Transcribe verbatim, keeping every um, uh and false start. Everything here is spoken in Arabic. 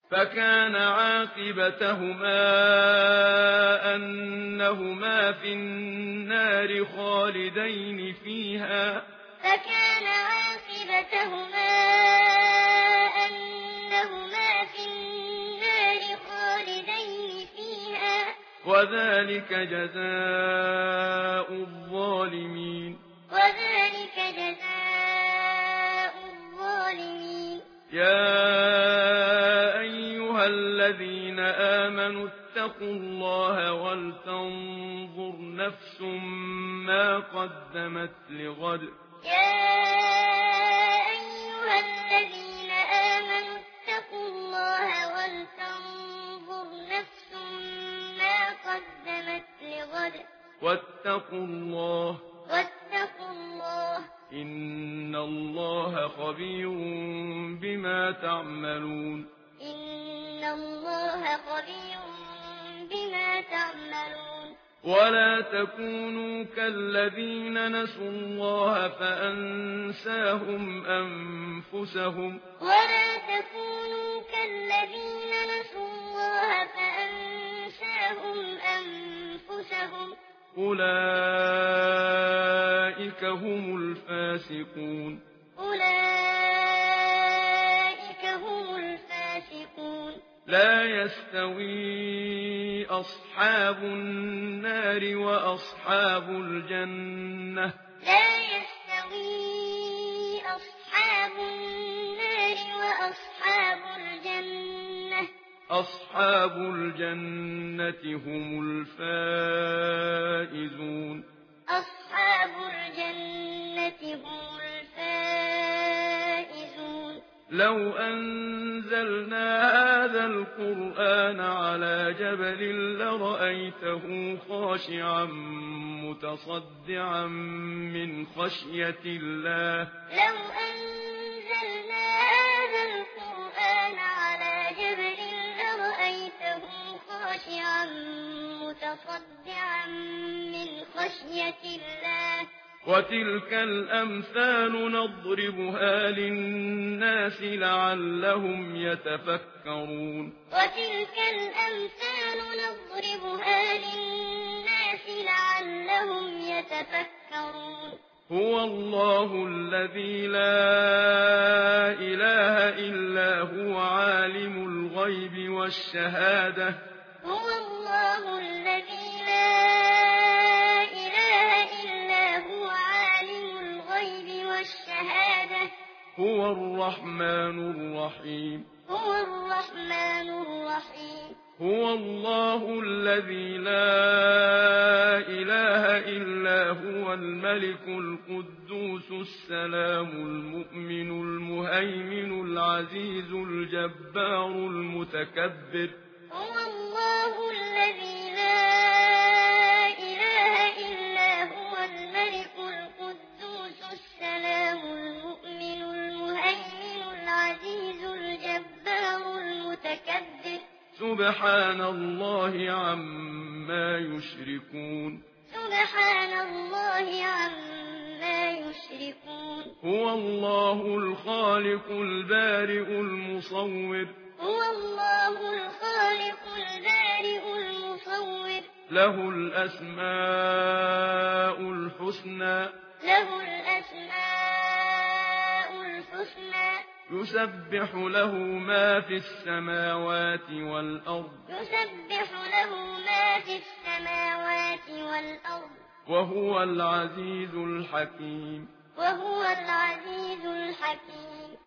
فكان عاقبتهما أنهما في النار خالدين فيها فكان عاقبتهما أنهما في النار خالدين فيها وذلك جزاء الظالمين وذلك جزاء الظالمين يا أيها الذين آمنوا اتقوا الله ولتنظر نفس ما قدمت لغد يا أيها الذين آمنوا اتقوا الله ولتنظر نفس ما قدمت لغد واتقوا الله واتقوا الله إن الله خبير بما تعملون إن الله خبير بما تعملون ولا تكونوا كالذين نسوا الله فأنساهم أنفسهم ولا تكونوا كالذين نسوا الله فأنساهم أنفسهم أولئك هم الفاسقون أولئك هم الفاسقون لا يستوي أصحاب النار وأصحاب الجنة لا يستوي أصحاب النار وأصحاب الجنة أصحاب الجنة هم الفائزون أصحاب الجنة هم الفائزون لو أنزلنا هذا القرآن على جبل لرأيته خاشعا متصدعا من خشية الله لو أنزلنا هذا القرآن على جبل لرأيته خاشعا متصدعا من خشية الله وتلك الأمثال نضربها للناس لعلهم يتفكرون وتلك الأمثال نضربها للناس لعلهم يتفكرون هو الله الذي لا إله إلا هو عالم الغيب والشهادة هو الله الذي لا إله إلا هو عالم الغيب والشهادة هو الرحمن الرحيم هو الرحمن الرحيم هو الله الذي لا إله إلا هو الملك القدوس السلام المؤمن المهيمن العزيز الجبار المتكبر هو الله الذي لا إله إلا هو الملك القدوس السلام المؤمن المهيمن العزيز الجبار المتكبر سبحان الله عما يشركون سبحان الله عما يشركون هو الله الخالق البارئ المصور هو الله الخالق البارئ المصور له الأسماء الحسنى له الأسماء الحسنى يسبح له ما في السماوات والأرض يسبح له ما في السماوات والأرض وهو العزيز الحكيم وهو العزيز الحكيم